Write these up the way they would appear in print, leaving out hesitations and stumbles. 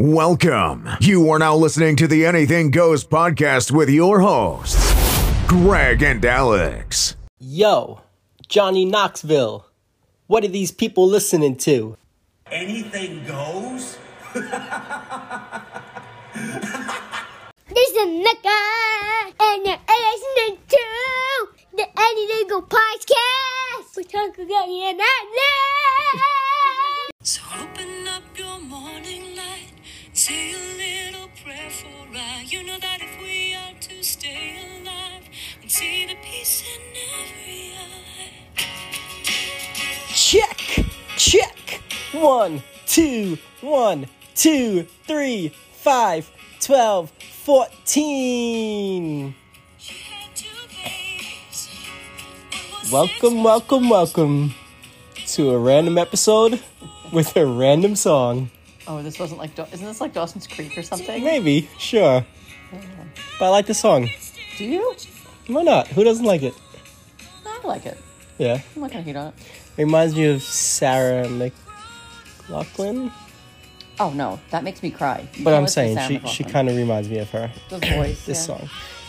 Welcome. You are now listening to the Anything Goes podcast with your hosts, Greg and Alex. Yo, Johnny Knoxville. What are these people listening to? Anything goes? This is Mecca, and you're listening to the Anything Go podcast. We're talking about it now. So open up your morning light, say a little prayer for I. You know that if we are to stay alive, we'd see the peace in every eye. Check. 1, 2, 1, 2, 3, 5, 12, 14. She had 2 babies. Welcome to a random episode with a random song. Oh, this wasn't like... Isn't this like Dawson's Creek or something? Maybe, sure. But I like the song. Do you? Why not? Who doesn't like it? I like it. Yeah. I'm not gonna hate on it. Reminds me of Sarah McLachlan. Oh, no. That makes me cry. You But can't I'm listen to saying Sarah she McLachlan. kind of reminds me of her. The voice, This yeah. song.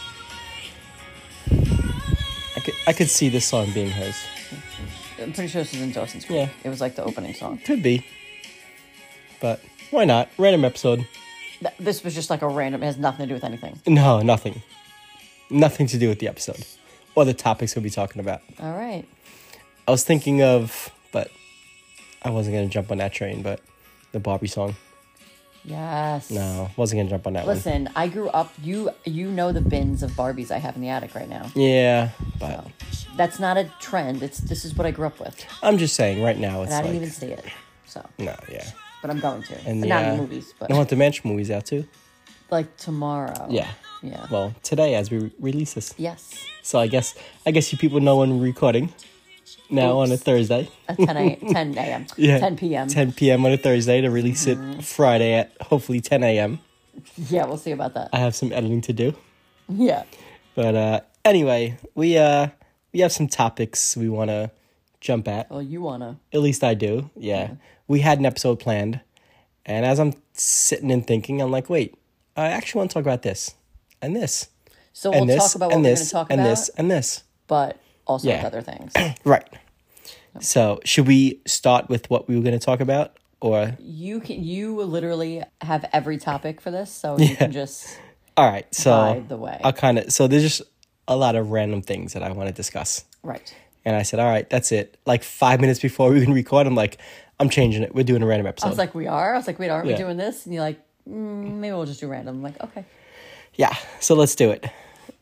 I could see this song being hers. I'm pretty sure this is in Dawson's Creek. Yeah. It was like the opening song. Could be. But why not? Random episode. This was just like a random... It has nothing to do with anything. No, nothing. Nothing to do with the episode. Or the topics we'll be talking about. All right. I was thinking of, but I wasn't going to jump on that train, but the Barbie song. Yes. No, wasn't going to jump on that Listen, I grew up... You know the bins of Barbies I have in the attic right now. one. Yeah, but That's not a trend. This is what I grew up with. I'm just saying, right now it's And I like... didn't even see it. So... No, yeah. But I'm going to. And But not in movies, but... The Haunted Mansion movie's out too? Like tomorrow. Yeah. Yeah. Well, today as we release this. Yes. So I guess you people know when we're recording. Now on a Thursday. At 10 a.m. Yeah. 10 p.m. 10 p.m. on a Thursday to release it Friday at hopefully 10 a.m. Yeah, we'll see about that. I have some editing to do. Yeah. But anyway, we have some topics we want to jump at. Well, you wanna. At least I do. Yeah. We had an episode planned. And as I'm sitting and thinking, I'm like, wait, I actually want to talk about this and this. So and we'll this, talk about what and we're this, going to talk and about, this, and this. but also Yeah. with other things. Right. So should we start with what we were going to talk about? Or You literally have every topic for this, so you can just all right, so guide the way. so there's just a lot of random things that I want to discuss. Right. And I said, all right, that's it. Like 5 minutes before we can record, I'm like, I'm changing it. We're doing a random episode. I was like, we are? I was like, wait, aren't we Yeah. doing this? And you're like, maybe we'll just do random. I'm like, okay. yeah, so let's do it.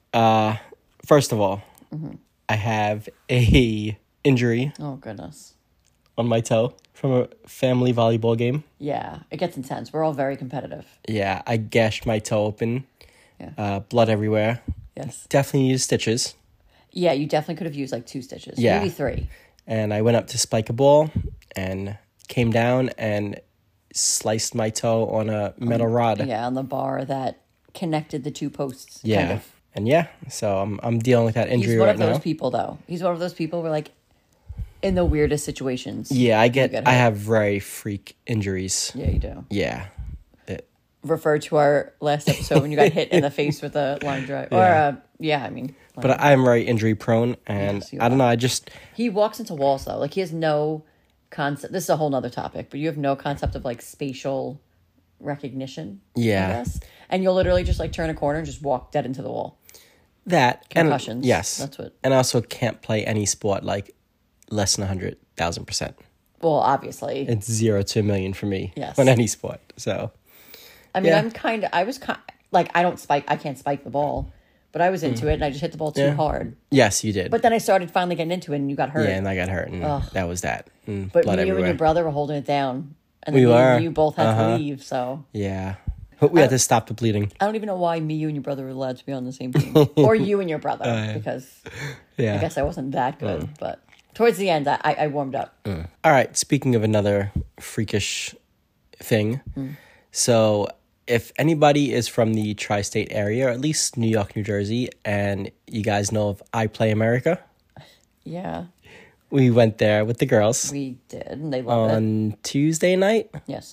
First of all, I have a injury Oh, goodness. on my toe from a family volleyball game. Yeah, it gets intense. We're all very competitive. Yeah, I gashed my toe open. Yeah. Blood everywhere. Yes. Definitely used stitches. Yeah, you definitely could have used like 2 stitches. Yeah. Maybe 3. And I went up to spike a ball and came down and sliced my toe on a metal rod. Yeah, on the bar that connected the 2 posts. Yeah. Kind of. And yeah, so I'm dealing with that injury He's one right of those now. people, though. He's one of those people where, like, in the weirdest situations. Yeah, you get I hurt. have very freak injuries. Yeah, you do. Yeah. Refer to our last episode when you got hit in the face with a line drive. Yeah. Or, I mean. But I'm very injury prone, and Yes, you I don't are. know, I just, He walks into walls, though. Like, he has no concept. This is a whole nother topic, but you have no concept of, like, spatial recognition. Yeah. I guess. And you'll literally just, like, turn a corner and just walk dead into the wall. that. Concussions. And, yes. That's what. And I also can't play any sport like less than 100,000%. Well, obviously. It's 0 to a million for me Yes. on any sport. So, I mean, yeah. I was like, I can't spike the ball, but I was into it and I just hit the ball too Yeah. hard. yes, you did. But then I started finally getting into it and you got hurt. Yeah, and I got hurt, and that was that. And But blood you everywhere. and your brother were holding it down. And We then me were. and you both had to leave, so. Yeah. But we had to stop the bleeding. I don't even know why you and your brother were allowed to be on the same team. Or you and your brother, because Yeah. I guess I wasn't that good. But towards the end, I warmed up. All right, speaking of another freakish thing. So, if anybody is from the tri-state area, or at least New York, New Jersey, and you guys know of I Play America, Yeah, we went there with the girls we did, and they loved it. on Tuesday night. Yes.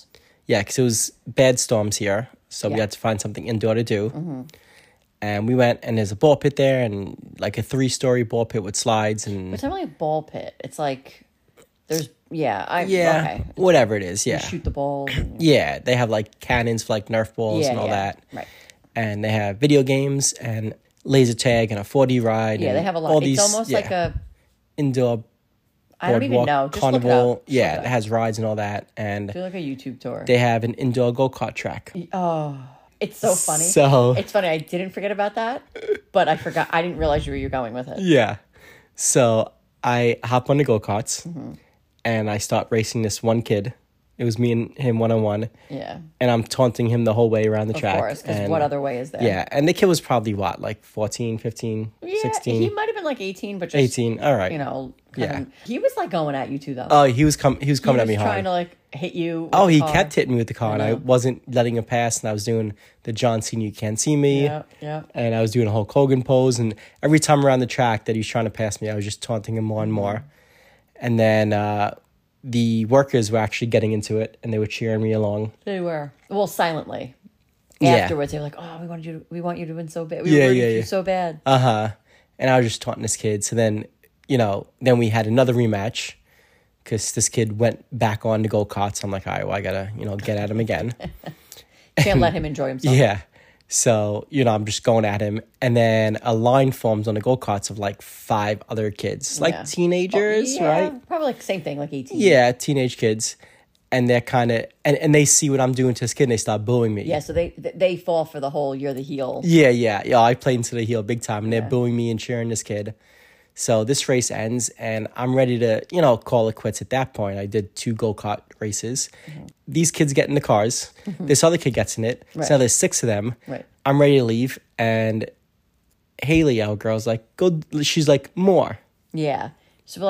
Yeah, because it was bad storms here, so we Yeah. had to find something indoor to do. And we went, and there's a ball pit there, and like a 3-story ball pit with slides, and It's not really a ball pit. It's like there's yeah, okay. whatever it is, You yeah, shoot the balls. And, yeah. They have like cannons for like Nerf balls yeah, and all that, Right. and they have video games and laser tag and a 4D ride. Yeah, and they have a lot. All It's these, almost like a indoor I don't even boardwalk know. Just carnival. look it up. Just Yeah, look it it up. has rides and all that, and Do like a YouTube tour. they have an indoor go-kart track. It's so funny. So- It's funny. I didn't forget about that, but I forgot. I didn't realize where you're going with it. Yeah. So I hop on the go-karts Mm-hmm. and I start racing this one kid. It was me and him one-on-one. Yeah, And I'm taunting him the whole way around the of track. course. Because And- what other way is there? Yeah. And the kid was probably what, like 14, 15, Yeah, 16? he might have been like 18, but just 18. All right. You know, Yeah. He was like going at you too, though. Oh, he was coming he at me was hard. trying to like hit you. with Oh, the he car. kept hitting me with the car, and I know. wasn't letting him pass, and I was doing the John Cena "You Can't See Me," Yeah. and I was doing a Hulk Hogan pose, and every time around the track that he was trying to pass me, I was just taunting him more and more. And then the workers were actually getting into it, and they were cheering me along. They were silently. Yeah. Afterwards, they were like, "Oh, we want you to win so bad. We Yeah, were rooting yeah, for you yeah. so bad." And I was just taunting this kid. So then, then we had another rematch because this kid went back on to go-karts. I'm like, all right, well, I gotta, get at him again. Can't let him enjoy himself. Yeah. So, I'm just going at him. And then a line forms on the go-karts of like 5 other kids, like Yeah. teenagers, Yeah, right? Probably like same thing, like 18. Yeah, teenage kids. And they're kind of, and they see what I'm doing to this kid and they start booing me. Yeah, so they fall for the whole "you're the heel." Yeah. I played into the heel big time and they're booing me and cheering this kid. So this race ends and I'm ready to, call it quits at that point. I did 2 go-kart races. These kids get in the cars. This other kid gets in it. Right. So now there's 6 of them. Right. I'm ready to leave. And Haley, our girl's like, go. She's like, more. Yeah. So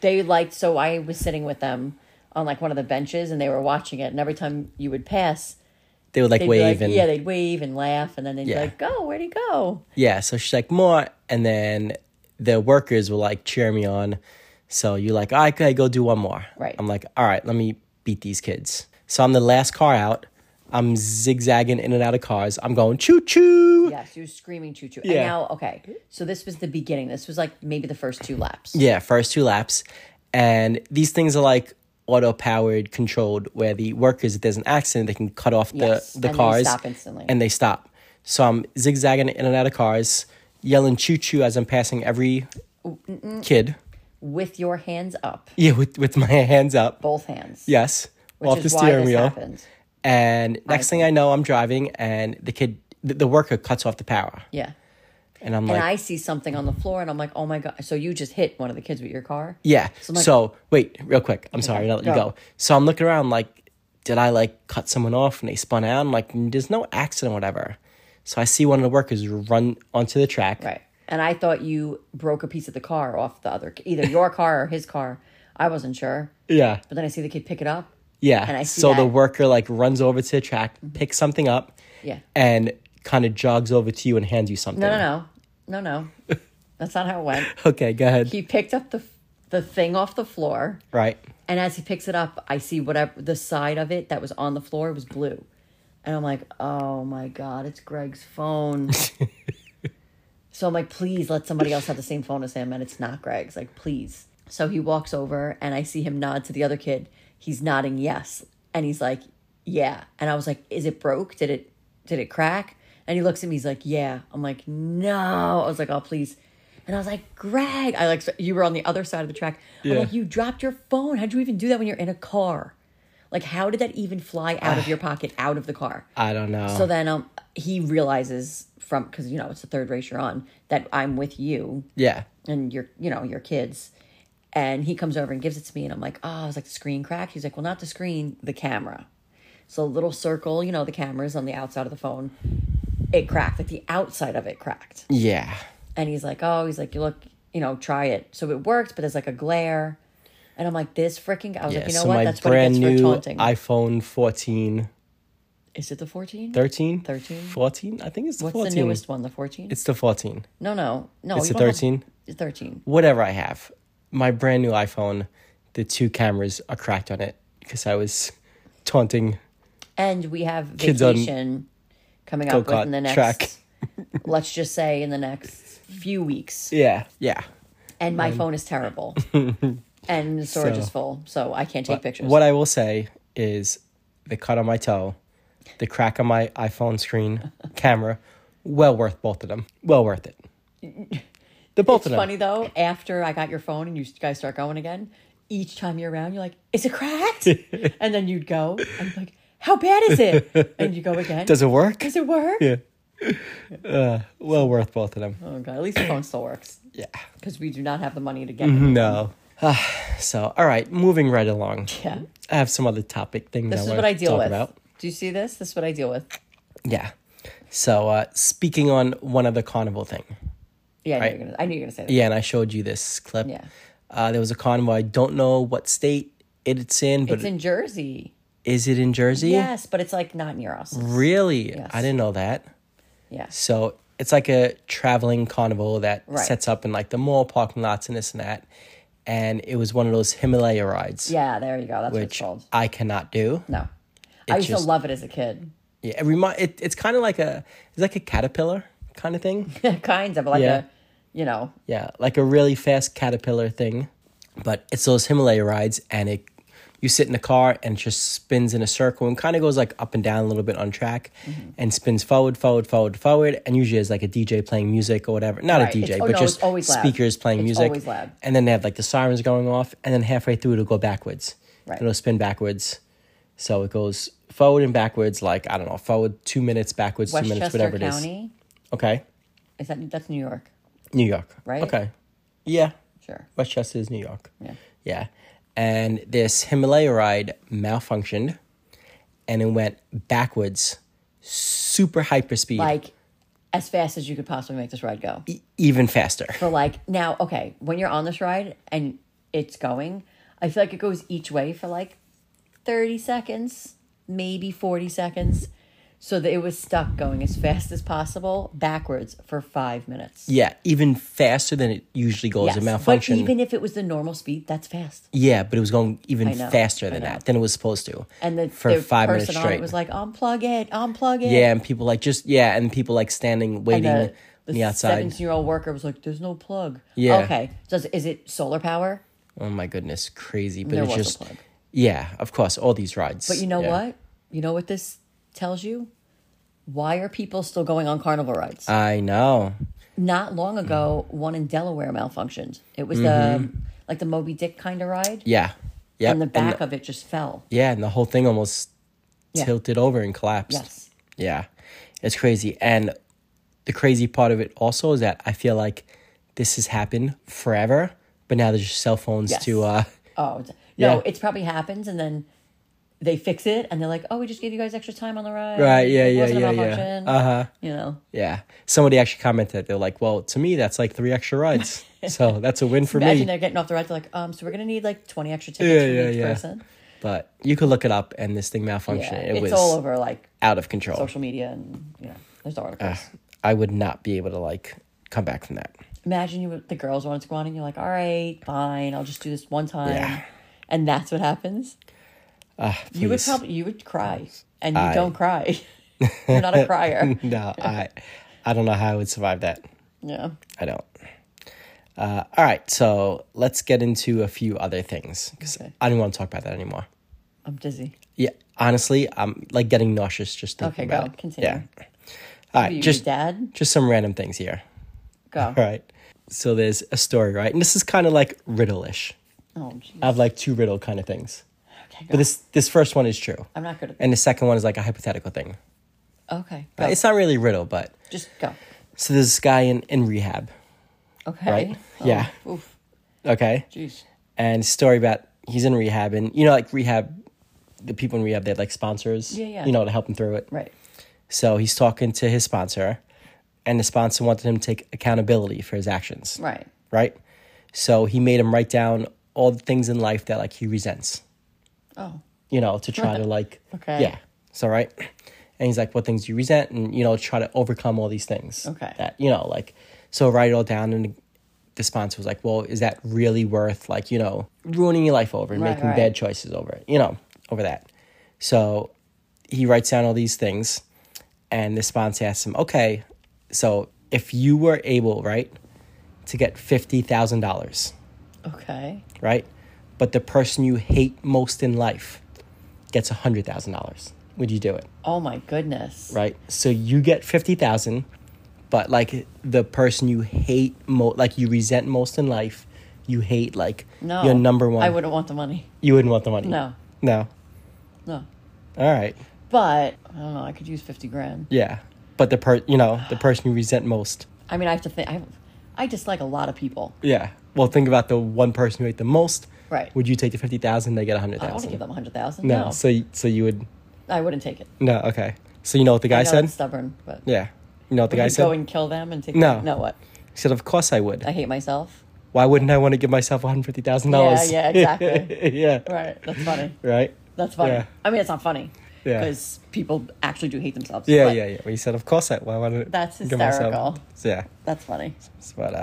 so I was sitting with them on like one of the benches and they were watching it, and every time you would pass, They would like they'd wave be like, and they'd wave and laugh, and then they'd be Yeah. like, "Go, where'd he go?" yeah. So she's like, more. And then the workers will like cheer me on. So you're like, all right, okay, go do one more. Right. I'm like, all right, let me beat these kids. So I'm the last car out. I'm zigzagging in and out of cars. I'm going choo choo. Yes, you were screaming choo choo. Yeah. And now, okay, so this was the beginning. This was like maybe the first 2 laps. Yeah, first 2 laps. And these things are like auto-powered, controlled, where the workers, if there's an accident, they can cut off Yes, the and they cars. stop instantly. And they stop. So I'm zigzagging in and out of cars, yelling choo-choo as I'm passing every kid. With your hands up, Yeah, with my hands up. both hands. Yes. Which off is the why steering this wheel. happens. And next thing I know, I'm driving and the worker cuts off the power. Yeah. And I'm And like, I see something on the floor, and I'm like, "Oh my god!" So you just hit one of the kids with your car? yeah. So I'm like- So wait, real quick. I'm sorry, I'll let you Go. go. So I'm looking around like, did I like cut someone off and they spun out? I'm like, there's no accident or whatever. So I see one of the workers run onto the track. Right. And I thought you broke a piece of the car off the other, either your car or his car. I wasn't sure, Yeah. but then I see the kid pick it up. Yeah. And I see so the that. worker like runs over to the track, picks something up, Yeah. and kind of jogs over to you and hands you something. No. That's not how it went. Okay, go ahead. He picked up the thing off the floor, Right. and as he picks it up, I see whatever the side of it that was on the floor was blue. And I'm like, "Oh my god, it's Greg's phone." So I'm like, "Please let somebody else have the same phone as him," and it's not Greg's. Like, please. So he walks over and I see him nod to the other kid. He's nodding yes. And he's like, "Yeah." And I was like, "Is it broke? Did it crack?" And he looks at me, he's like, "Yeah." I'm like, "No." I was like, "Oh, please." And I was like, "Greg," you were on the other side of the track. Yeah. I'm like, "You dropped your phone. How'd you even do that when you're in a car? Like, how did that even fly out of your pocket, out of the car?" I don't know. So then he realizes because, it's the third race you're on, that I'm with you yeah. and your kids. And he comes over and gives it to me. And I'm like, "Oh," I was like, "The screen cracked?" He's like, "Well, not the screen, the camera." So a little circle, the cameras on the outside of the phone, it cracked. Like the outside of it cracked. Yeah. And he's like, "You look, try it." So it worked, but there's like a glare. And I'm like, "This freaking," I was like, "You know so what? my That's what it brand gets for new taunting." iPhone 14, Is it the 14? 13? 13? 14? I think it's the What's 14. the newest one? The 14? It's the 14. No. It's you the don't have- 13? It's 13. Whatever I have. My brand new iPhone, the 2 cameras are cracked on it because I was taunting And we have Kids on vacation coming up go-kart within the next, track. let's just say in the next few weeks. Yeah. Yeah. And my phone is terrible. And the storage is full, so I can't take pictures. What I will say is the cut on my toe, the crack on my iPhone screen camera, well worth both of them. Well worth it. The both It's of them. funny though, after I got your phone and you guys start going again, each time you're around, you're like, is it cracked? And then you'd go and you're like, how bad is it? And you go again. Does it work? Does it work? Yeah. Well worth both of them. Oh god, at least the phone still works. Yeah. Because we do not have the money to get it. No. So, all right, moving right along. Yeah. I have some other topic things This I is want what I to deal talk with. about. Do you see this? This is what I deal with. Yeah. So, speaking on one other carnival thing. Yeah, Right. I knew you were gonna say that. Yeah, and I showed you this clip. Yeah. There was a carnival. I don't know what state it's in, but It's in Jersey. is it in Jersey? Yes, but it's like not near us. Really? Yes. I didn't know that. Yes. So it's like a traveling carnival that Right. sets up in like the mall parking lots and this and that. And it was one of those Himalaya rides, Yeah, there you go. That's what it's which called. I cannot do. No. I used just- to love it as a kid. Yeah, it's kind of like it's like a caterpillar kind of thing. Kind of like Yeah. a, Yeah, like a really fast caterpillar thing. But it's those Himalaya rides, and you sit in the car and it just spins in a circle and kind of goes like up and down a little bit on track and spins forward, and usually there's like a DJ playing music or whatever. Not Right. a DJ, It's- but no, just it's always loud. speakers playing It's music. always loud. And then they have like the sirens going off, and then halfway through it'll go backwards. Right. It'll spin backwards. So it goes forward and backwards, like, I don't know, forward 2 minutes, backwards 2 minutes, Westchester whatever it is. County. Okay. That's New York, New York. Right? Okay. Yeah. sure. Westchester is New York. Yeah. Yeah. And this Himalaya ride malfunctioned and it went backwards, super hyper speed, Like as fast as you could possibly make this ride go. even faster. For like now, okay, when you're on this ride and it's going, I feel like it goes each way for like 30 seconds, maybe 40 seconds. So that it was stuck going as fast as possible backwards for 5 minutes. Yeah, even faster than it usually goes. Yes, It but malfunctioned. even if it was the normal speed, that's fast. Yeah, but it was going even I know, faster I than know. that than it was supposed to. And the for the 5 minutes person on straight. it was like, unplug it. Yeah, and people like and people like standing waiting And on the outside. 17-year-old worker was like, there's no plug. Yeah. Okay. Is it solar power? Oh my goodness, crazy! But There it's was a just plug. yeah, of course, all these rides. But you know yeah. what? You know what this tells you? Why are people still going on carnival rides? I know. Not long ago, one in Delaware malfunctioned. It was the Moby Dick kind of ride. Yeah, yeah. And the back of it just fell. Yeah, and the whole thing almost Yeah. tilted over and collapsed. Yes. Yeah, it's crazy. And the crazy part of it also is that I feel like this has happened forever, but now there's just cell phones Yes. to. No, Yeah. it's probably happens and then they fix it and they're like, oh, we just gave you guys extra time on the ride. Right, yeah, It yeah, wasn't a yeah, yeah. malfunction. Uh-huh. You know. Yeah, somebody actually commented. They're like, "Well, to me, that's like 3 extra rides, so that's a win for Imagine me." they're getting off the ride. They're like, so we're going to need like 20 extra tickets for each person. But you could look it up, and this thing malfunctioned. Yeah, It it's was all over like out of control. social media and, there's articles. I would not be able to like come back from that. Imagine the girls wanted to go on and you're like, all right, fine, I'll just do this one time. Yeah. And that's what happens. You would Please. you would cry. And you don't cry. You're not a crier. No, I don't know how I would survive that. Yeah. I don't. All right, so let's get into a few other things because Okay. I don't want to talk about that anymore. I'm dizzy. Yeah, honestly, I'm like getting nauseous just thinking Okay, go. about it. Continue. Yeah. All right, Your just dad? just some random things here. Go. All right. So there's a story, right? And this is kind of like riddle-ish. Oh, jeez. I have like 2 riddle kind of things. Okay, go. But this first one is true. I'm not good at And the second one is like a hypothetical thing. Okay. Go. It's not really riddle, but Just go. so there's this guy in rehab, Okay. right? Oh, Yeah. Oof. Okay. Jeez. And story about he's in rehab, and like rehab, the people in rehab, they have like sponsors, Yeah. to help him through it. Right. So he's talking to his sponsor, and the sponsor wanted him to take accountability for his actions. Right. Right? So he made him write down all the things in life that like he resents, Oh. to try to like, Okay. yeah. So, right? And he's like, what things do you resent? And, try to overcome all these things. Okay. That, so write it all down. And the sponsor was like, well, is that really worth like, ruining your life over and Right, making right. bad choices over it, over that. So he writes down all these things, and the sponsor asks him, okay, so if you were able, right, to get $50,000, Okay. right, but the person you hate most in life gets $100,000, would you do it? Oh my goodness. Right? So you get 50,000, but like the person you hate like you resent most in life, you hate like No. your number one. I wouldn't want the money. You wouldn't want the money. No. No. No. All right. But I don't know. I could use 50 grand. Yeah. But the person you resent most. I mean, I have to think. I dislike a lot of people. Yeah. Well, think about the one person you hate the most. Right. Would you take the 50,000? They get I don't want to 100,000. give them 100,000. No. No. So you would. I wouldn't take it. No. Okay. So you know what the guy I know said? it's stubborn, but Yeah. You know what the would guy you said? go and kill them and take No. No, what? He said, "Of course I would. I hate myself. Why wouldn't I want to give myself $150,000?" Yeah, exactly. Yeah. Right. That's funny. Right. That's funny. Yeah. I mean, it's not funny. Yeah. Because people actually do hate themselves. Yeah, but yeah, yeah. Well, he said, "Of course I. Why would I?" That's give myself-" hysterical. So, yeah. That's funny. But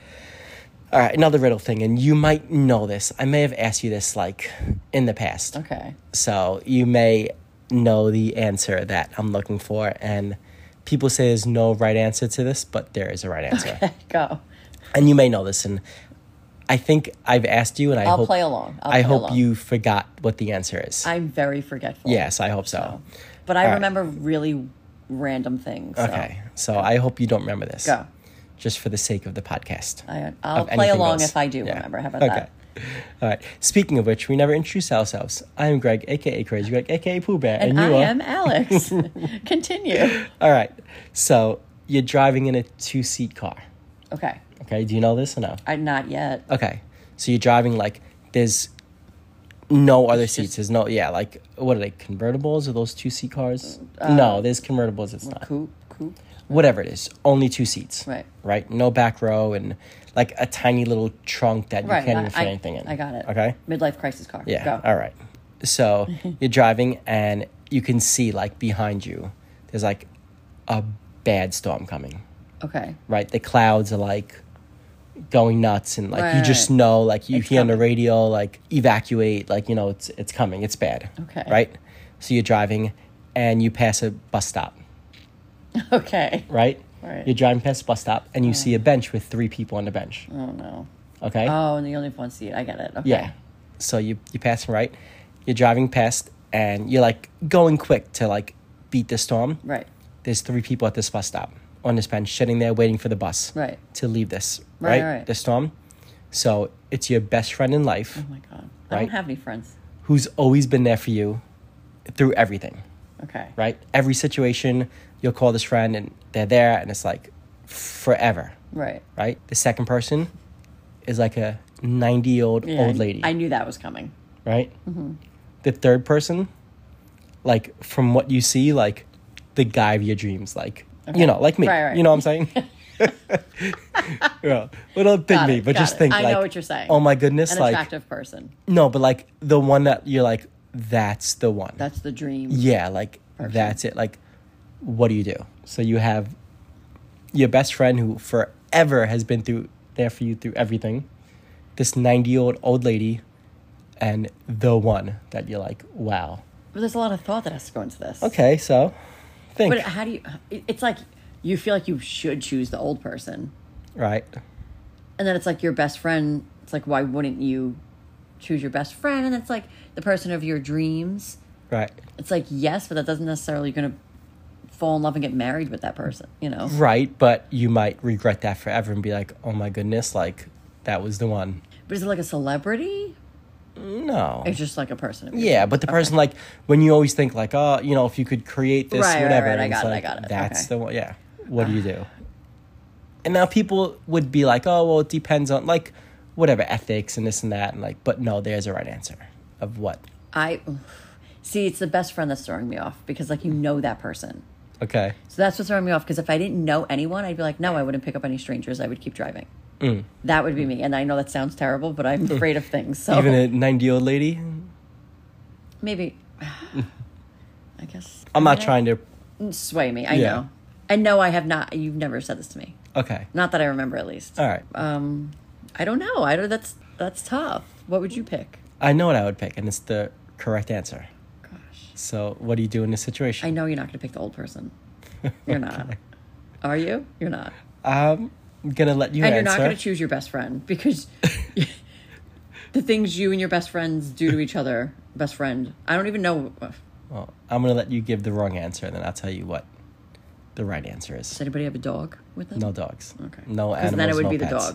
all right, another riddle thing, and you might know this. I may have asked you this like in the past, Okay. so you may know the answer that I'm looking for. And people say there's no right answer to this, but there is a right answer, Go. and you may know this. And I think I've asked you, and I I'll hope play along. I hope along. you forgot what the answer is. I'm very forgetful. Yes, I hope so. But I All right. remember really random things. So. Okay, so I hope you don't remember this. Go. Just for the sake of the podcast. I'll Of play anything along goes. if I do Yeah. remember. How about Okay. that? All right. Speaking of which, we never introduced ourselves. I am Greg, aka Crazy Greg, aka Pooh Bear, And you I are. am Alex. Continue. All right. So you're driving in a 2-seat car. Okay. Okay. Do you know this or no? Not yet. Okay. So you're driving like there's no other It's seats. just- There's no like what are they, convertibles? Are those 2-seat cars? No, there's convertibles. It's not. Coupe. Whatever it is, only 2 seats. Right. Right. No back row and like a tiny little trunk that you Right. can't even fit anything in. I got it. Okay. Midlife crisis car. Yeah. Go. All right. So you're driving and you can see like behind you, there's like a bad storm coming. Okay. Right. The clouds are like going nuts and like you just Right. know, like you It's hear on the coming. radio, like evacuate, like you know it's coming. It's bad. Okay. Right. So you're driving and you pass a bus stop. Okay. Right. Right. You're driving past a bus stop and you see a bench with 3 people on the bench. Oh no. Okay. Oh, and the only one seat. I get it. Okay. Yeah. So you pass right. You're driving past and you're like going quick to like beat the storm. Right. There's 3 people at this bus stop on this bench sitting there waiting for the bus Right. to leave this, Right, right? right. The storm. So it's your best friend in life Oh my god. I Right. don't have any friends. who's always been there for you through everything, Okay. right? Every situation, you'll call this friend and they're there and it's like forever, Right. right? The second person is like a 90-year-old Yeah, old lady. I knew that was coming. Right? Mm-hmm. The third person, like from what you see, like the guy of your dreams, like you know, like me. Right, right. You know what I'm saying? Yeah, well, don't pick Got me, it, but got just it. think I like, know what you're saying. oh my goodness, An like attractive person. no, but like the one that you're like, that's the one. That's the dream. Yeah, like that's it. Like, what do you do? So you have your best friend who forever has been there for you through everything. This 90-year-old old lady, and the one that you're like, wow. But there's a lot of thought that has to go into this. Okay, so think. But how do you? It's like you feel like you should choose the old person, Right. and then it's like your best friend. It's like, why wouldn't you choose your best friend? And it's like the person of your dreams. Right. It's like yes, but that doesn't necessarily going to fall in love and get married with that person. You know. Right, but you might regret that forever and be like, oh my goodness, like that was the one. But is it like a celebrity? No. It's just like a person. Of your Yeah, dreams. but the person like when you always think like, oh, you know, if you could create this, Right, right, whatever. right, I and it's got it, I like, got it. That's Okay. the one. Yeah. What do you do? And now people would be like, oh, well, it depends on like whatever ethics and this and that, and like, but no, there's a right answer of what. I see. It's the best friend that's throwing me off because like you know that person. Okay. So that's what's throwing me off because if I didn't know anyone, I'd be like, no, I wouldn't pick up any strangers. I would keep driving. That would be me. And I know that sounds terrible, but I'm afraid of things. So Even a 90-year-old lady. maybe, I guess. I'm not trying to. sway me. I Yeah. know. And no, I have not. You've never said this to me. Okay. Not that I remember, at least. All right. I don't know. I don't. That's tough. What would you pick? I know what I would pick, and it's the correct answer. Gosh. So what do you do in this situation? I know you're not going to pick the old person. You're not. Are you? You're not. I'm gonna let you And answer. you're not going to choose your best friend because the things you and your best friends do to each other, best friend, I don't even know. Well, I'm gonna let you give the wrong answer, and then I'll tell you what the right answer is. Does anybody have a dog with them? No dogs. Okay. No Because animals. then it would no be the pets.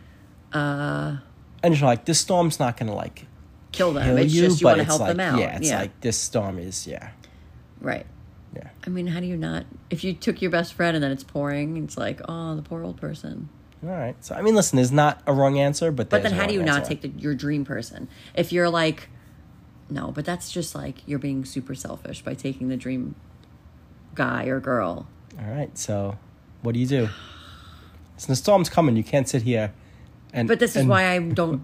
dog. And you're like, this storm's not gonna like Kill them. kill It's you, just you but want to it's help like, them out. yeah, it's like this storm is, Right. yeah. I mean, how do you not? If you took your best friend and then it's pouring, it's like, oh, the poor old person. All right. So I mean, listen, there's not a wrong answer, but But there's then a how do you wrong not answer. take your dream person? If you're like, no, but that's just like you're being super selfish by taking the dream guy or girl. All right. So what do you do? So the storm's coming. You can't sit here. And But this is and- why I don't.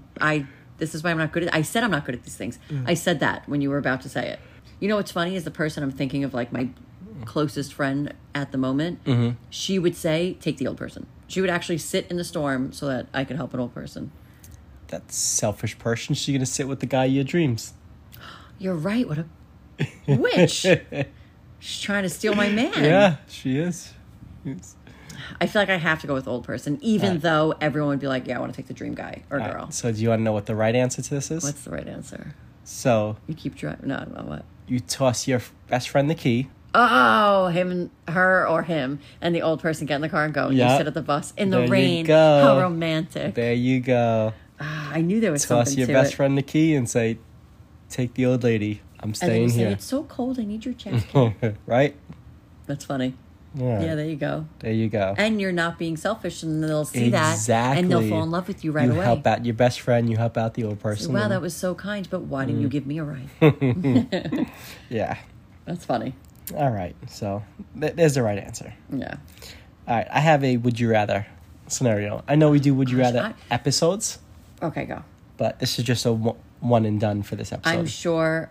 This is why I'm not good at. I said I'm not good at these things. I said that when you were about to say it. You know what's funny is the person I'm thinking of, like my closest friend at the moment. She would say, "Take the old person." She would actually sit in the storm so that I could help an old person. that selfish person. She's gonna sit with the guy of your dreams. You're right. What a witch! She's trying to steal my man. Yeah, she is. Yes. I feel like I have to go with old person, even Right. though everyone would be like, "Yeah, I want to take the dream guy or All girl." right, so do you want to know what the right answer to this is? What's the right answer? So You keep driving. No, what? you toss your best friend the key. Oh, him and her or him, and the old person get in the car and go. Yeah. You sit at the bus in the There you rain. go. How romantic! There you go. I knew there was Toss something your to best it. friend the key and say, "Take the old lady. I'm And then staying you say, here." "It's so cold. I need your jacket." Right? That's funny. Yeah. Yeah, there you go. There you go. And you're not being selfish, and they'll see that, and they'll fall in love with you right you away. help out your best friend. You help out the old person. Wow, and- that was so kind, but why didn't you give me a ride? yeah. That's funny. All right. So there's the right answer. Yeah. All right. I have a would you rather scenario. I know we do would you Gosh, rather episodes, Okay, go. but this is just a one and done for this episode. I'm sure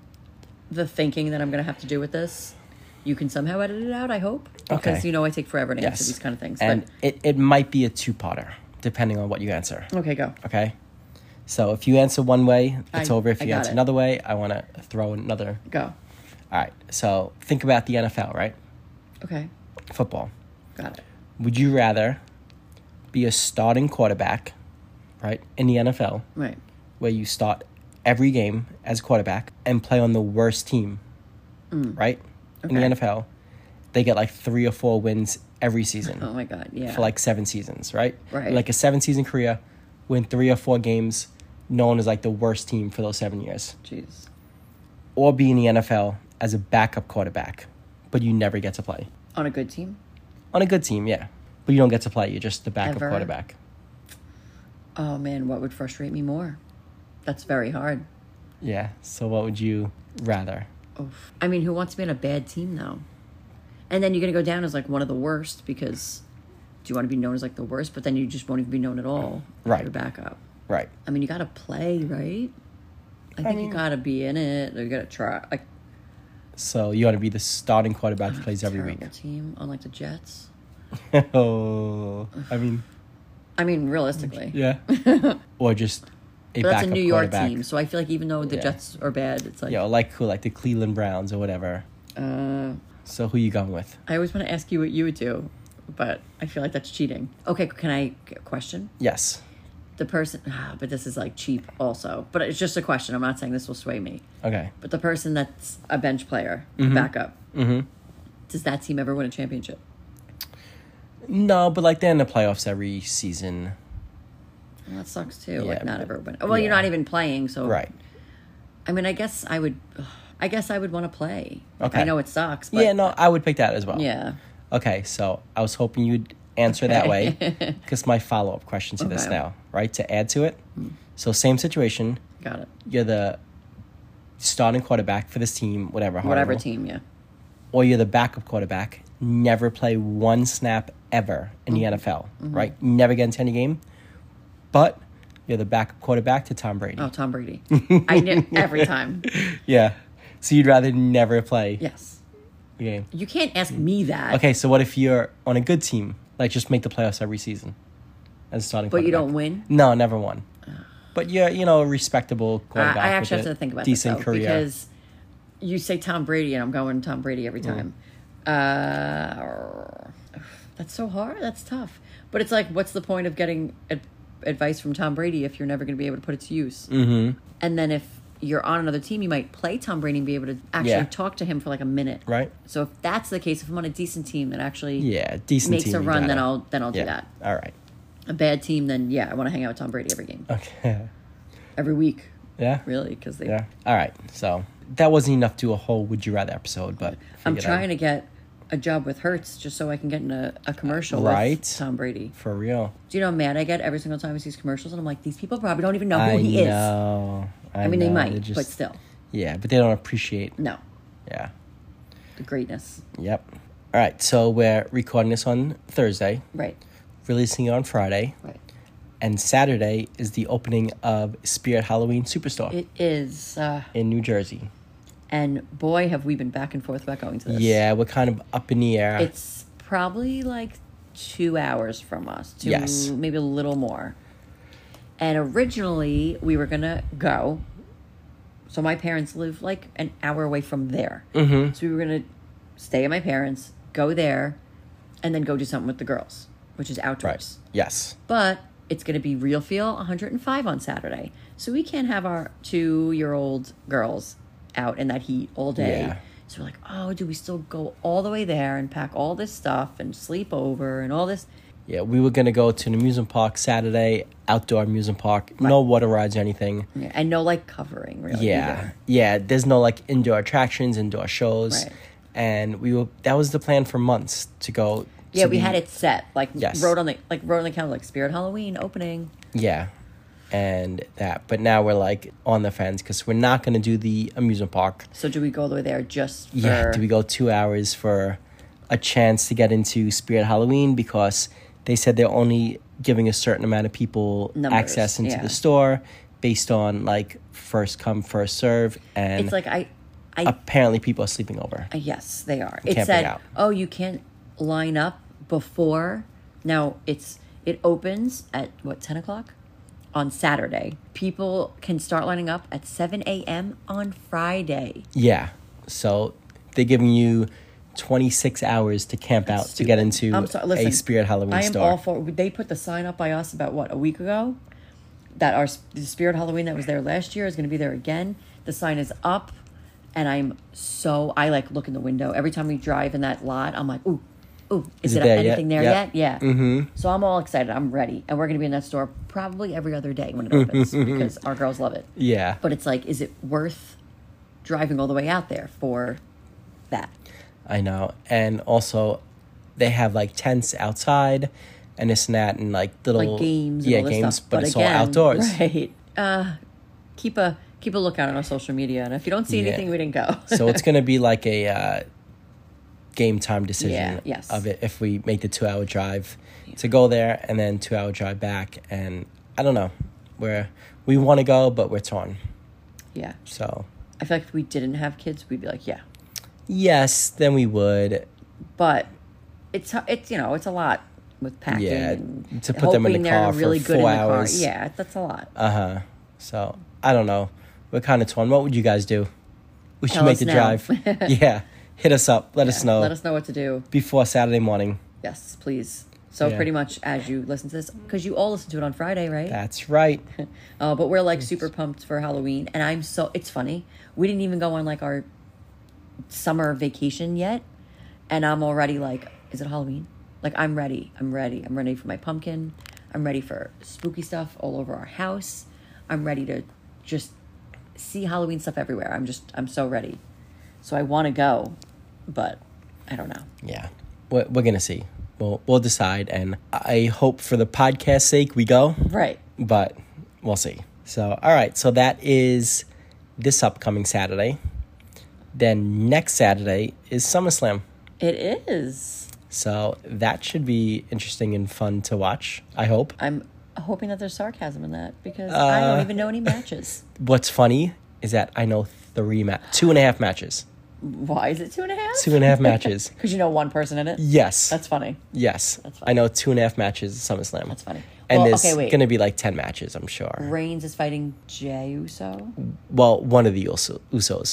the thinking that I'm going to have to do with this, you can somehow edit it out, I hope. Because, Okay. you know, I take forever to answer Yes. these kind of things. And it might be a two-parter, depending on what you answer. But, okay, go. Okay? So if you answer one way, it's over. If I you got answer it. another way, I want to throw another. Go. All right. So think about the NFL, right? Okay. Football. Got it. Would you rather be a starting quarterback, right, in the NFL, Right. where you start every game as quarterback and play on the worst team, right? In the Okay. NFL, they get like 3 or 4 wins every season Oh, my God. Yeah. for like 7 seasons, right? Right. Like a 7-season career, win 3 or 4 games, known as like the worst team for those 7 years. Jeez. Or be in the NFL as a backup quarterback, but you never get to play. On a good team? On a good team, yeah. But you don't get to play. You're just the backup Ever? quarterback. Oh, man, what would frustrate me more? That's very hard. Yeah. So what would you rather? Oof. I mean, who wants to be on a bad team, though? And then you're going to go down as, like, one of the worst because do you want to be known as, like, the worst? But then you just won't even be known at all. if Right. You're backup. Right. I mean, you got to play, right? I think you got to be in it. You got to try. Like, So you want to be the starting quarterback that plays every terrible week. team on, like, the Jets. Oh, I mean, Realistically. yeah. Or just a But that's backup a New York quarterback. team, so I feel like even though the Yeah. Jets are bad, it's like, Yeah, like who? Like the Cleveland Browns or whatever. So who you going with? I always want to ask you what you would do, but I feel like that's cheating. Okay, can I get a question? Yes. The person, but this is like cheap also, but it's just a question. I'm not saying this will sway me. Okay. But the person that's a bench player, backup, does that team ever win a championship? No, but like they're in the playoffs every season. Well, that sucks too. Yeah, like not but- ever win. Well, you're yeah. not even playing, so Right. I mean, I guess I would want to play. Okay. I know it sucks, but Yeah, no, I would pick that as well. yeah. Okay, so I was hoping you'd answer that way because my follow-up question to this Okay. now, right? To add to it. So same situation. Got it. You're the starting quarterback for this team, whatever. Whatever horrible. team, yeah. Or you're the backup quarterback, never play one snap ever in the NFL, right? Never get into any game, but you're the backup quarterback to Tom Brady. Oh, Tom Brady. I knew every time. Yeah. So you'd rather never play Yes. the game. You can't ask me that. Okay, so what if you're on a good team, like just make the playoffs every season as a starting But you quarterback? don't win? No, never won. But you're, a respectable quarterback. I actually with have a to think about decent this, though, career. because You say Tom Brady, and I'm going Tom Brady every time. That's so hard. That's tough. But it's like, what's the point of getting advice from Tom Brady if you're never going to be able to put it to use? Mm-hmm. And then if you're on another team, you might play Tom Brady and be able to actually talk to him for like a minute. Right. So if that's the case, if I'm on a decent team that actually decent makes team, a you run, then gotta- I'll do that. All right. A bad team, then I want to hang out with Tom Brady every game. Okay. Every week, Yeah. really, because they. Yeah. All right. So that wasn't enough to do a whole Would You Rather episode, but I'm trying to get a job with Hertz just so I can get in a commercial with Tom Brady. For real. Do you know how mad I get every single time I see these commercials? And I'm like, these people probably don't even know who I he is. know. I mean, they know. might, They're just- but still. Yeah, but they don't appreciate. No, Yeah. the greatness. Yep. All right. So we're recording this on Thursday, Right, releasing it on Friday, right. and Saturday is the opening of Spirit Halloween Superstore It is. in New Jersey. And boy, have we been back and forth about going to this. Yeah, we're kind of up in the air. It's probably like 2 hours from us. Yes. Maybe a little more. And originally, we were going to go. So my parents live like an hour away from there. Mm-hmm. So we were going to stay at my parents', go there, and then go do something with the girls, which is outdoors. Right. Yes. But it's going to be real feel 105 on Saturday. So we can't have our 2-year-old girls out in that heat all day. Yeah. So we're like, oh, do we still go all the way there and pack all this stuff and sleep over and all this? Yeah, we were going to go to an amusement park Saturday, outdoor amusement park. No water rides or anything. Yeah, and no like covering really. Yeah. either. Yeah, there's no like indoor attractions, indoor shows. Right. And that was the plan for months to go. Yeah, to we the- had it set. Like Yes. wrote on the calendar like Spirit Halloween opening. Yeah. And that. But now we're like on the fence because we're not going to do the amusement park. So do we go all the way there just for Yeah, do we go 2 hours for a chance to get into Spirit Halloween because they said they're only giving a certain amount of people Numbers, access into yeah. the store based on like first come, first serve. And It's like I apparently people are sleeping over. yes, they are. Camping It said, out. "Oh, you can't line up before." Now it opens at 10 o'clock on Saturday. People can start lining up at 7 a.m. on Friday. Yeah. So they're giving you 26 hours to camp out to get into I'm sorry, listen, a Spirit Halloween I am store. all for. They put the sign up by us about a week ago that the Spirit Halloween that was there last year is going to be there again. The sign is up, and I like look in the window every time we drive in that lot. I'm like, ooh, is it it there yet? anything there Yep. yet? Yeah. Mm-hmm. So I'm all excited. I'm ready, and we're going to be in that store probably every other day when it opens because our girls love it. Yeah. But it's like, is it worth driving all the way out there for that? I know. And also, they have like tents outside and this and that and like little Like games and yeah, all this games, stuff. but it's again, all outdoors. Right. Keep a lookout on our social media, and if you don't see Yeah. anything, we didn't go. So it's going to be like a game time decision Yeah, yes. of it if we make the 2 hour drive to go there and then 2 hour drive back. And I don't know where we want to go, but we're torn. Yeah. So I feel like if we didn't have kids, we'd be like, yeah. yes, then we would. But it's a lot with packing. Yeah, and to put them in hoping the they're car for really good 4 in the car. hours. Yeah, that's a lot. So I don't know. We're kind of torn. What would you guys do? We should Tell make us the now. drive. Yeah. Hit us up. Let us know Let us know what to do. before Saturday morning. Yes, please. So Yeah. pretty much as you listen to this, because you all listen to it on Friday, right? That's right. But we're like super pumped for Halloween, and it's funny. We didn't even go on like our summer vacation yet, and I'm already like, is it Halloween? Like I'm ready. I'm ready for my pumpkin. I'm ready for spooky stuff all over our house. I'm ready to just see Halloween stuff everywhere. I'm so ready. So I want to go, but I don't know. Yeah. We're going to see. We'll decide. And I hope for the podcast's sake we go. Right. But we'll see. So, all right. So that is this upcoming Saturday. Then next Saturday is SummerSlam. It is. So that should be interesting and fun to watch, I hope. I'm hoping that there's sarcasm in that because I don't even know any matches. What's funny is that I know 2.5 matches. Why is it 2.5? 2.5 matches. Because you know one person in it? Yes. That's funny. Yes. That's funny. I know 2.5 matches at SummerSlam. That's funny. And Well, there's okay, wait. going to be like 10 matches, I'm sure. Reigns is fighting Jey Uso. Well, one of the Usos.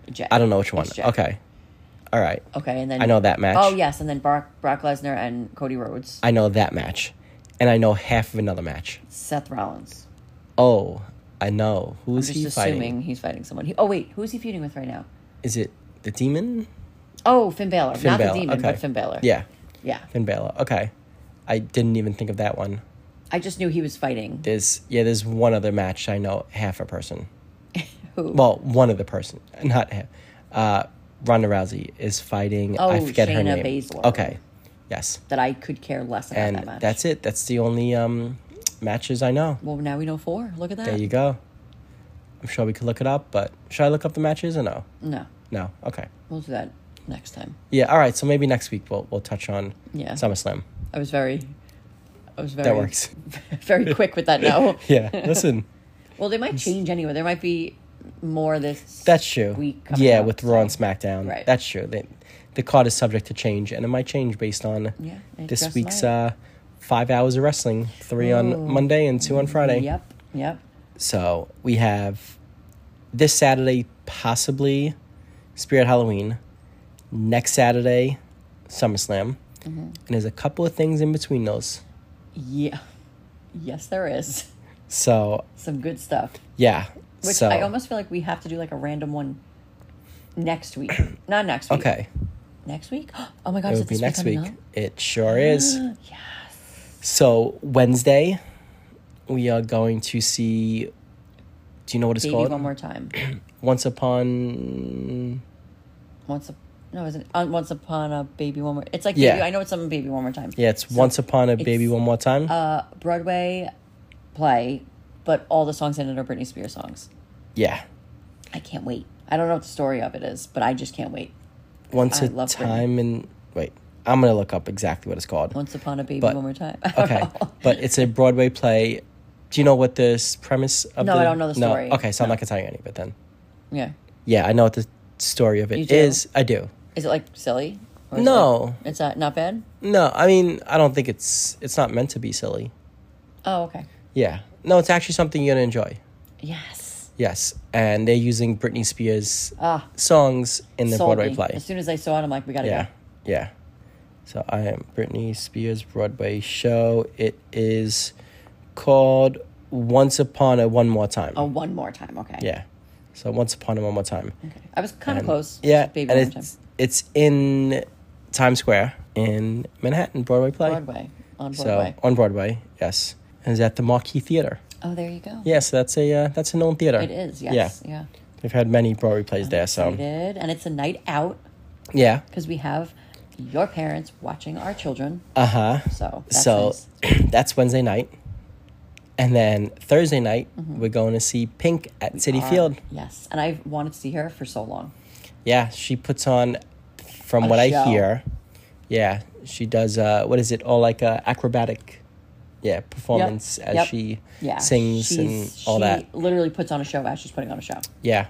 Jay. I don't know which one. It's Jay. Okay. All right. Okay, and then I know that match. Oh yes, and then Brock Lesnar and Cody Rhodes. I know that match. And I know half of another match. Seth Rollins. Oh, I know. Who I'm is just he assuming fighting? he's fighting someone. Oh wait, who is he feuding with right now? Is it the Demon? Oh, Finn Balor. Finn Not Balor, the Demon, okay. but Finn Balor. Yeah. Yeah. Finn Balor. Okay. I didn't even think of that one. I just knew he was fighting. There's one other match I know half a person. Who? Well, one other person, not half. Ronda Rousey is fighting. I forget her Shayna name. Baszler. Okay. Yes. That I could care less about And that match. that's it. That's the only matches I know. Well, now we know 4. Look at that. There you go. I'm sure we could look it up, but should I look up the matches or no? No, No. Okay. we'll do that next time. Yeah. All right. So maybe next week we'll touch on Yeah. SummerSlam. I was very That works. very quick with that. No. Yeah. Listen, Well, they might change anyway. There might be more this. that's true. week coming Yeah, up, with Raw and so- SmackDown. Right. That's true. The card is subject to change, and it might change based on Yeah, it this just week's might. 5 hours of wrestling. 3 on Monday and 2 on Friday. Yep. So we have this Saturday, possibly Spirit Halloween. Next Saturday, SummerSlam. Mm-hmm. And there's a couple of things in between those. Yeah. Yes, there is So, some good stuff. yeah. Which so, I almost feel like we have to do like a random one next week. Not next week. Okay. Next week? Oh my gosh, It is would it be this next coming week. up? It sure is. Yes. So, Wednesday, we are going to see. Do you know what it's Baby called? One More Time. Once Upon. Once Upon a Baby One More. It's like Yeah. baby, I know it's something Baby One More Time. Yeah, it's So Once Upon a it's, Baby One More Time. Broadway play, but all the songs in it are Britney Spears songs. Yeah. I can't wait. I don't know what the story of it is, but I just can't wait. Once I a love Time in. Wait, I'm going to look up exactly what it's called. Once Upon a Baby But- One More Time. Okay, but it's a Broadway play. Do you know what the premise of No, the... I don't know the story. Okay, so I'm No. not going to tell you any of it then. Yeah. Yeah, I know what the story of You it do? is. I do. Is it like silly? Or is No. It's not bad? No, I mean, I don't think it's not meant to be silly. Oh, okay. Yeah. No, it's actually something you're going to enjoy. Yes. Yes, and they're using Britney Spears Ah, songs in the sold Broadway me. play. As soon as I saw it, I'm like, we gotta Yeah, go. yeah. So I am Britney Spears Broadway show. It is called Once Upon a One More Time. Oh, one more time. Okay. Yeah. So Once Upon a One More Time. Okay. I was kind of And- close. Yeah, Baby and One More Time. it's in Times Square in Manhattan, Broadway play. Broadway. On Broadway. So on Broadway, yes, and it's at the Marquee Theater. Oh, there you go. Yeah, so that's a known theater. It is. Yes. Yeah. They've had many Broadway plays there, We so did, and it's a night out yeah, because we have your parents watching our children. so So that's nice. that's Wednesday night, and then Thursday night we're going to see Pink at City Field. Yes, and I've wanted to see her for so long. Yeah, she puts on, from A what I show. hear, yeah, she does. What is it? All like acrobatic, performance as Yep. she Yeah, sings and all that. She literally puts on a show as she's putting on a show. Yeah,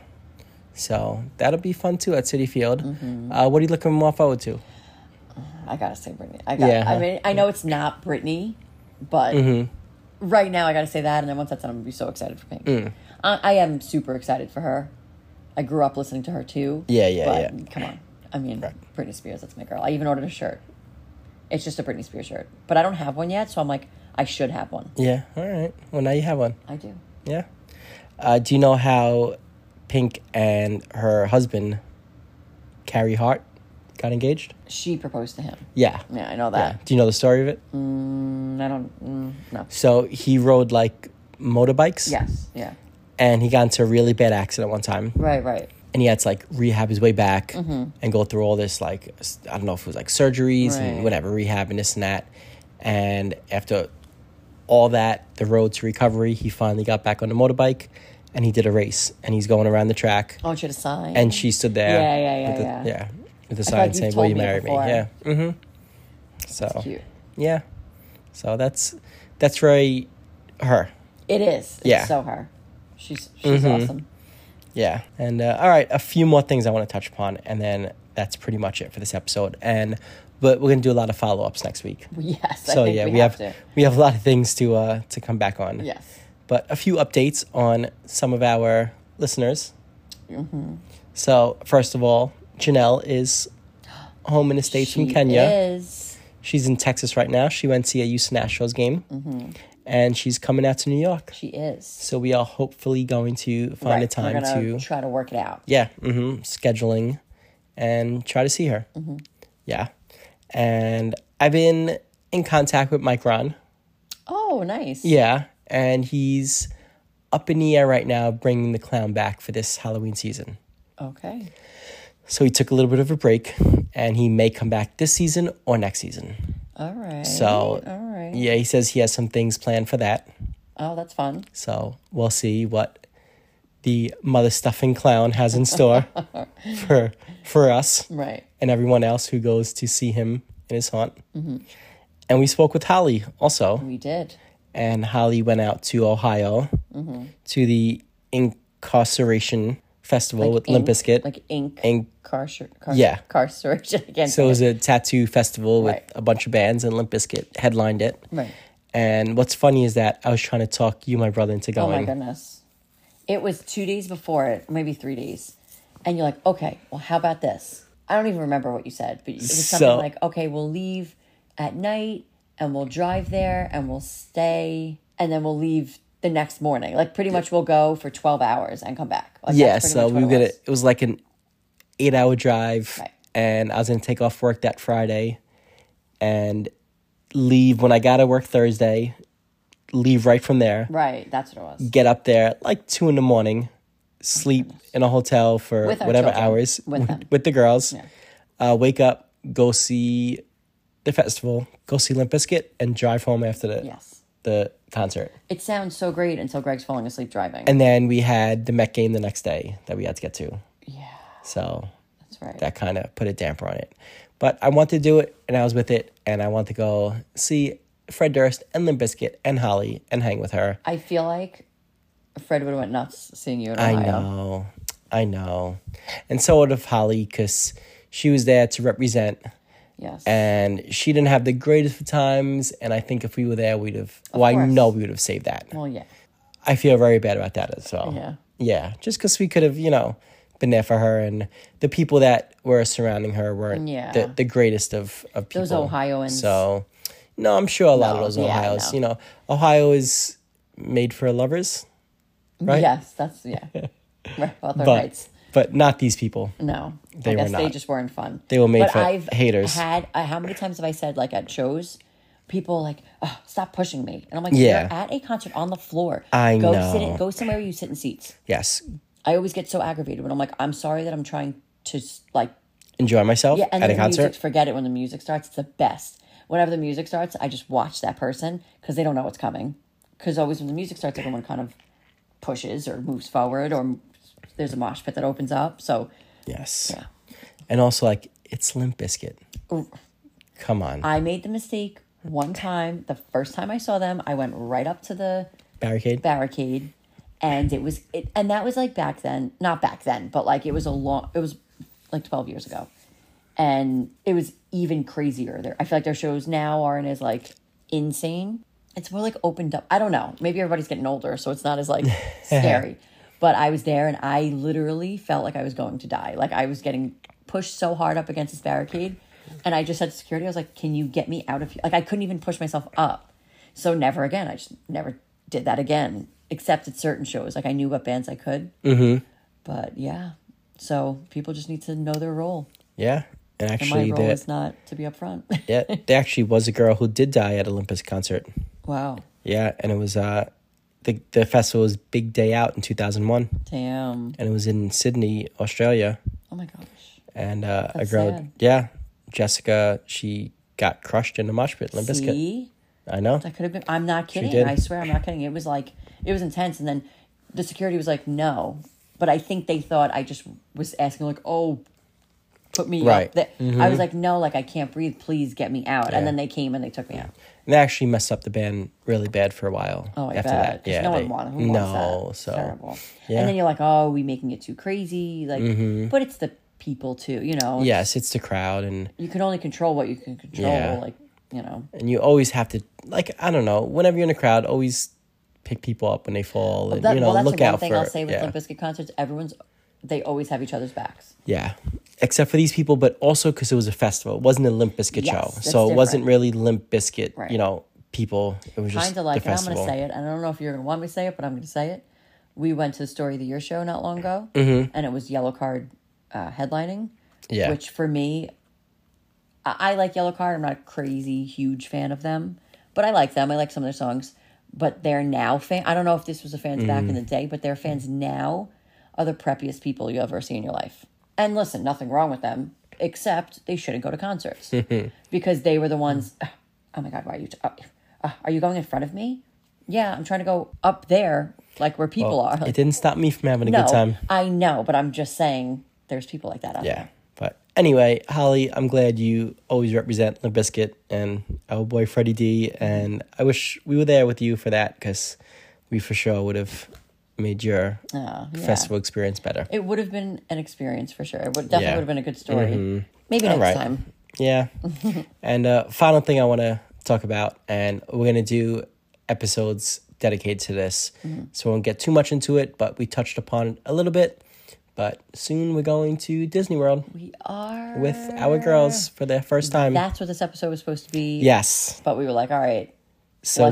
so that'll be fun too at City Field. Mm-hmm. What are you looking more forward to? I gotta say Britney. Yeah. I mean, I know it's not Britney, but Mm-hmm. right now I gotta say that, and then once that's done, I'm gonna be so excited for Pink. Mm. I am super excited for her. I grew up listening to her too. Yeah, but come on. I mean, Right. Britney Spears, that's my girl. I even ordered a shirt. It's just a Britney Spears shirt, but I don't have one yet, so I'm like, I should have one. Yeah, all right. Well, now you have one. I do. Yeah. Do you know how Pink and her husband, Carrie Hart, got engaged? She proposed to him. Yeah. Yeah, I know Yeah. that. Do you know the story of it? I don't. No. So he rode like motorbikes. Yes. Yeah. And he got into a really bad accident one time. Right. And he had to like rehab his way back Mm-hmm. and go through all this, like, I don't know if it was like surgeries and Right. whatever, rehab and this and that. And after all that, the road to recovery, he finally got back on the motorbike and he did a race. And he's going around the track. I want you to sign. And she stood there. Yeah. With the, Yeah. with the feel sign like you've saying, told "Will you me it marry me?" before. Yeah. Mm-hmm. So Cute. yeah. So that's very her. It is. It's Yeah. so her. She's Mm-hmm. awesome. Yeah. And all right, a few more things I want to touch upon, and then that's pretty much it for this episode. But we're gonna do a lot of follow ups next week. Yes. So I think yeah, we have to. we have a lot of things to come back on. Yes. But a few updates on some of our listeners. Mm-hmm. So, first of all, Janelle is home in the States from Kenya. Is. She's in Texas right now. She went to a Houston Astros game. And she's coming out to New York. She is. So we are hopefully going to find a time We're gonna to... try to work it out. Yeah, scheduling and try to see her. Yeah. And I've been in contact with Mike Ron. Oh, nice. Yeah, and he's up in the air right now bringing the clown back for this Halloween season. Okay. So he took a little bit of a break, and he may come back this season or next season. All right. So, all right. yeah, he says he has some things planned for that. Oh, that's fun. So we'll see what the mother stuffing clown has in store for us Right. and everyone else who goes to see him in his haunt. And we spoke with Holly also. We did. And Holly went out to Ohio to the Incarceration Festival with Limp Bizkit. Like ink. Yeah. Carceration. Again. So it was a tattoo festival with Right. a bunch of bands, and Limp Bizkit headlined it. Right. And what's funny is that I was trying to talk you and my brother into Oh going. my goodness. It was 2 days before it, maybe 3 days. And you're like, okay, well, how about this? I don't even remember what you said, but it was something So- like, okay, we'll leave at night and we'll drive there and we'll stay and then we'll leave the next morning. Like pretty much we'll go for 12 hours and come back. Like, Yeah, that's pretty so much we what were gonna. was. It was like an 8-hour drive, Right. and I was gonna take off work that Friday, and leave when I got to work Thursday. Leave right from there. Right, that's what it was. Get up there at like 2 a.m. Sleep in a hotel for With our whatever children. hours With them. with the girls. Yeah. Wake up, go see the festival, go see Limp Bizkit, and drive home after Yes. the concert. It sounds so great until Greg's falling asleep driving. And then we had the Met game the next day that we had to get to. yeah, So that's right. that kind of put a damper on it. But I wanted to do it, and I was with it, and I wanted to go see Fred Durst and Limp Bizkit and Holly and hang with her. I feel like Fred would have went nuts seeing you in Ohio. I know. And so would have Holly, because she was there to represent, Yes. and she didn't have the greatest of times, and I think if we were there, we'd have, I course. know we would have saved that. well, yeah. I feel very bad about that as well. Yeah. Yeah, just because we could have, been there for her, and the people that were surrounding her weren't Yeah. the greatest of people. Those Ohioans. So, no, I'm sure a lot of No, those yeah, Ohios, no. Ohio is made for lovers, right? Yes, that's, yeah. Right, about their but, rights. but not these people. No. They I were guess they not. just weren't fun. They were made But for I've haters. how many times have I said, like, at shows, people are like, oh, stop pushing me. And I'm like, Yeah. you're at a concert on the floor. I go know. Go somewhere where you sit in seats. Yes. I always get so aggravated when I'm like, I'm sorry that I'm trying to, like, Enjoy myself yeah, and at a then the concert. music, forget it when the music starts. It's the best. Whenever the music starts, I just watch that person because they don't know what's coming. Because always when the music starts, everyone kind of pushes or moves forward, or there's a mosh pit that opens up. So, Yes. yeah. And also, like, it's Limp Bizkit. Come on. I made the mistake one time. The first time I saw them, I went right up to the Barricade. barricade, and and that was like back then, not back then, but like it was like 12 years ago, and it was even crazier there. I feel like their shows now aren't as like insane. It's more like opened up. I don't know. Maybe everybody's getting older, so it's not as like scary. But I was there, and I literally felt like I was going to die. Like I was getting pushed so hard up against this barricade, and I just said to security, I was like, "Can you get me out of here?" Like I couldn't even push myself up. So never again. I just never did that again, except at certain shows. Like I knew what bands I could. Mm-hmm. But yeah, so people just need to know their role. Yeah. And And actually, my role is not to be up front. yeah, there actually was a girl who did die at Olympus concert. Wow. Yeah, and it was the festival was Big Day Out in 2001, Damn. and it was in Sydney, Australia. Oh my gosh. And a That's girl, sad. yeah, Jessica, she got crushed in the mosh pit. Limp Bizkit. See? I know. That could have been. I'm not kidding. did. I swear I'm not kidding. It was like, it was intense. And then the security was like, no. But I think they thought I just was asking, like, oh, put me Right. up. I was like, no, like, I can't breathe. Please get me out. Yeah. And then they came and they took me out. And they actually messed up the band really bad for a while. Oh, I after bet. that. 'Cause Yeah, no they- one wants who wants no, that. so Terrible. yeah. And then you're like, oh, we making it too crazy. Like, but it's the people too, you know. It's- yes, it's the crowd, and You can only control what you can control. Yeah. Like, you know. you always have to, like, I don't know, whenever you're in a crowd, always pick people up when they fall, and That's look the one out thing for. I'll say with yeah. Limp Bizkit concerts. they always have each other's backs. Yeah. Except for these people, but also because it was a festival. It wasn't a Limp Bizkit Yes, show. that's So it wasn't different. really Limp Bizkit, Right. you know, people. It was just Kind of like, the and I'm going festival. to say it, and I don't know if you're going to want me to say it, but I'm going to say it. We went to the Story of the Year show not long ago, and it was Yellow Card headlining, Yeah. which for me, I like Yellow Card. I'm not a crazy, huge fan of them, but I like them. I like some of their songs. But they're now I don't know if this was the fans back in the day, but their fans now are the preppiest people you ever see in your life. And listen, nothing wrong with them, except they shouldn't go to concerts because they were the ones. Oh my God, why are you? Are you going in front of me? Yeah, I'm trying to go up there, like where people are. It didn't stop me from having a No, good time. I know, but I'm just saying there's people like that out Yeah. there. But anyway, Holly, I'm glad you always represent Limp Bizkit and our boy Freddie D. And I wish we were there with you for that because we for sure would have made your Yeah. festival experience better. It would have been an experience for sure. It would definitely Yeah. would have been a good story. Maybe All next right. time. Yeah. And final thing I want to talk about, and we're going to do episodes dedicated to this. So we won't get too much into it, but we touched upon it a little bit. But soon we're going to Disney World We are with our girls for their first time. That's what this episode was supposed to be. Yes. But we were like, all right, So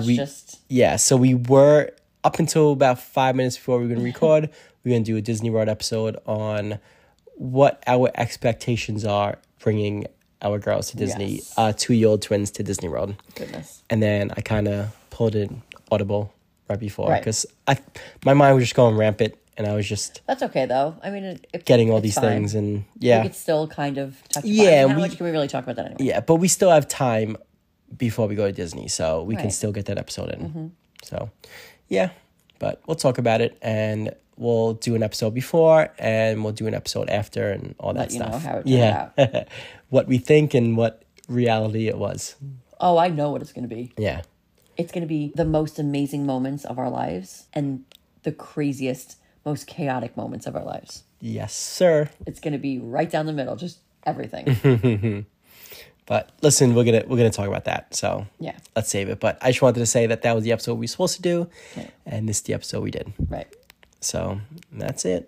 so we were up until about 5 minutes before we were going to record. We're going to do a Disney World episode on what our expectations are bringing our girls to Disney, Yes. 2-year-old twins to Disney World. Goodness. And then I kind of pulled in Audible right before Right. because my mind was just going rampant and I was just That's okay though. I mean, getting all it's these fine. things and We yeah. could still kind of touch. Yeah, upon it. How we- much can we really talk about that anyway? Yeah, but we still have time before we go to Disney, so we can Right. still get that episode in. So, yeah, but we'll talk about it, and we'll do an episode before, and we'll do an episode after, and all that Let you know stuff. how it turned out. What we think and what reality it was. Oh, I know what it's going to be. Yeah, It's going to be the most amazing moments of our lives and the craziest, most chaotic moments of our lives. yes, sir. It's going to be right down the middle, just everything. But listen, we're gonna talk about that. So Yeah. let's save it. But I just wanted to say that was the episode we were supposed to do, Yeah. and this is the episode we did. Right. So that's it.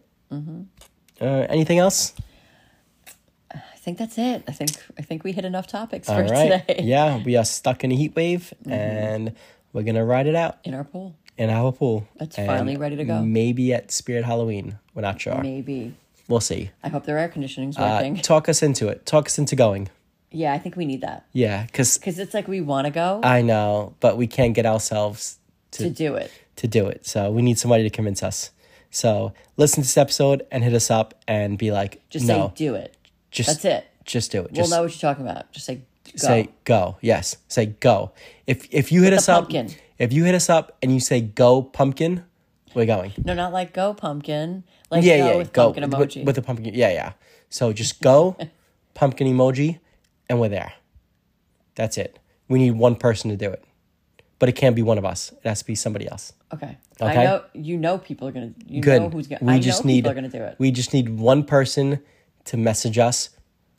Anything else? I think that's it. I think we hit enough topics All for right. today. Yeah, we are stuck in a heat wave, and we're gonna ride it out In our pool. in our pool. It's And finally ready to go. Maybe at Spirit Halloween. We're not sure. Maybe. We'll see. I hope their air conditioning's working. Talk us into it. Talk us into going. Yeah, I think we need that. Yeah, because Because it's like we want to go I know, but we can't get ourselves to do it. to do it. So we need somebody to convince us. So listen to this episode and hit us up and be like, Just no, say do it. just That's it. Just do it. We'll Just know what you're talking about. Just say go. say go. Yes, say go. If you hit the us up, pumpkin. if you hit us up and you say go pumpkin, we're going. No, not like go pumpkin. Like Yeah, go with pumpkin emoji. with the pumpkin. Yeah. So just go pumpkin emoji, and we're there. That's it. We need one person to do it, but it can't be one of us. It has to be somebody else. Okay. Okay. I know people are gonna. You Good. know who's gonna. We I just know need. people are gonna do it. We just need one person to message us.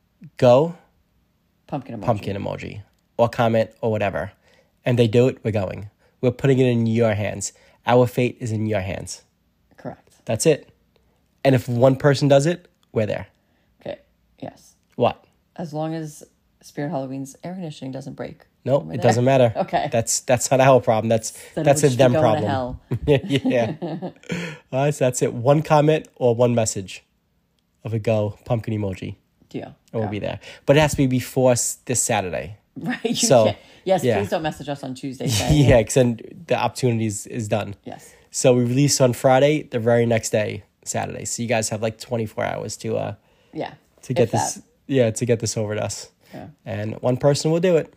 Go Pumpkin emoji. pumpkin emoji or comment or whatever, and they do it. We're going. We're putting it in your hands. Our fate is in your hands. Correct. That's it. And if one person does it, we're there. Okay. Yes. What? As long as Spirit Halloween's air conditioning doesn't break. No, We're it there. doesn't matter. Okay. That's not our problem. That's Then that's it a would them go to problem. hell. Yeah. All right, so that's it. One comment or one message of a go pumpkin emoji, Deal. and we'll Go. be there. But it has to be before this Saturday. Right. You So, can't. Yes. yeah. Please don't message us on Tuesday. Saying Yeah, because then the opportunity is done. Yes. So we release on Friday, the very next day, Saturday. So you guys have like 24 hours to Yeah. get If this. that. Yeah, to get this over to us. Yeah. And one person will do it.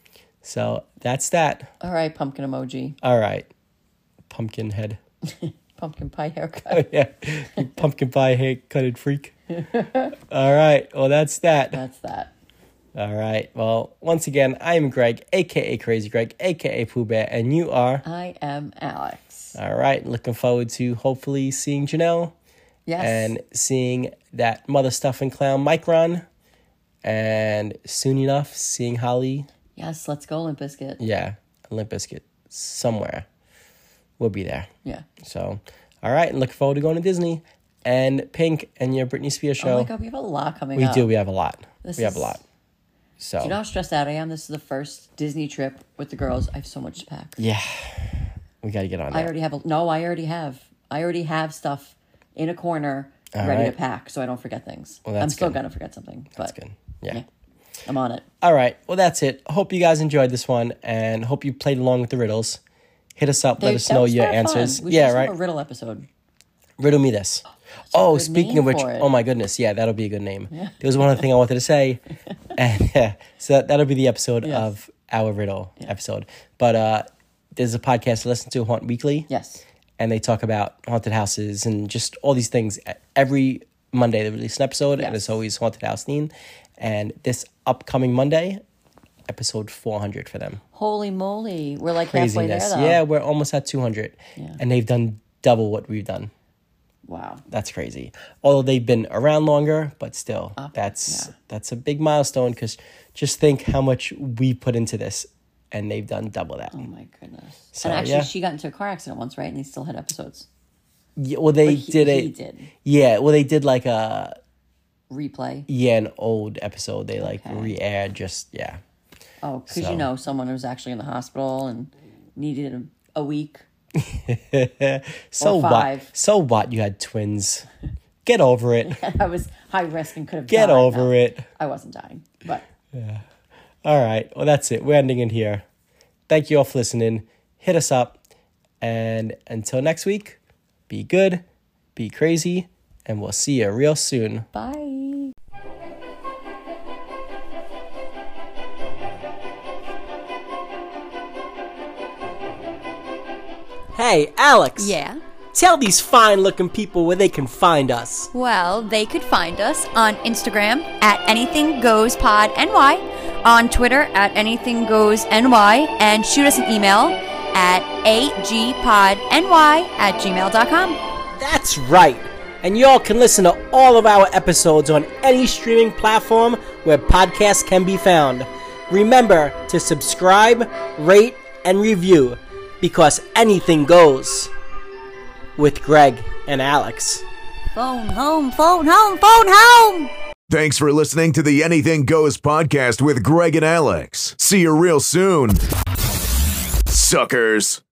So that's that. All right. Pumpkin emoji. All right. Pumpkin head. Pumpkin pie haircut. Yeah. You pumpkin pie hair cutted freak. All right. Well, that's that. That's that. All right. Well, once again, I am Greg, aka Crazy Greg, aka Pooh Bear, and you are. I am Alex. All right. Looking forward to hopefully seeing Janelle Yes. and seeing that mother stuffing clown Micron, and soon enough seeing Holly. Yes. Let's go, Limp Bizkit. Yeah, Limp Bizkit somewhere. We'll be there. Yeah. So, all right, and looking forward to going to Disney. and Pink and your Britney Spears show. Oh my God, we have a lot coming we up. do. We have a lot. This we have a is- lot. So Do you know how stressed out I am? This is the first Disney trip with the girls. I have so much to pack. yeah, we got to get on I that. already have. I already have stuff in a corner All ready to right. pack, so I don't forget things. Well, that's I'm still good. gonna forget something, but That's good. Yeah. yeah, I'm on it. All right. Well, that's it. Hope you guys enjoyed this one, and hope you played along with the riddles. Hit us up. Let us That know was your fun. answers. We should Yeah, just right. have a riddle episode. Riddle me this. a good Speaking name of which, for it. oh my goodness, yeah, that'll be a good name. There was one other thing I wanted to say, and so that'll be the episode Yes. of our riddle episode. But there's a podcast to listen to, Haunt Weekly, Yes. and they talk about haunted houses and just all these things. Every Monday they release an episode, and Yes. it's always haunted house themed. And this upcoming Monday, episode 400 for them. Holy moly, we're like halfway there Craziness. though. Yeah, we're almost at 200, and they've done double what we've done. Wow. That's crazy. Although they've been around longer, but still, that's a big milestone because just think how much we put into this, and they've done double that. Oh my goodness. So, and actually, yeah. she got into a car accident once, right? And they still had episodes. Yeah, well, they He did Yeah, well, they did like replay. an old episode. They like re-aired. Oh, because So. someone was actually in the hospital and needed a week. So Or what? 5. So what? You had twins. Get over it. I was high risk and could have Get died. over No, it. I wasn't dying, but All right. Well, that's it. We're ending it here. Thank you all for listening. Hit us up. And until next week, be good, be crazy, and we'll see you real soon. bye. Hey, Alex. Yeah. Tell these fine-looking people where they can find us. Well, they could find us on Instagram at anythinggoespodny, on Twitter at anythinggoesny, and shoot us an email at agpodny@gmail.com. That's right. And y'all can listen to all of our episodes on any streaming platform where podcasts can be found. Remember to subscribe, rate, and review, because anything goes with Greg and Alex. Phone home, phone home, phone home! Thanks for listening to the Anything Goes podcast with Greg and Alex. See you real soon, suckers.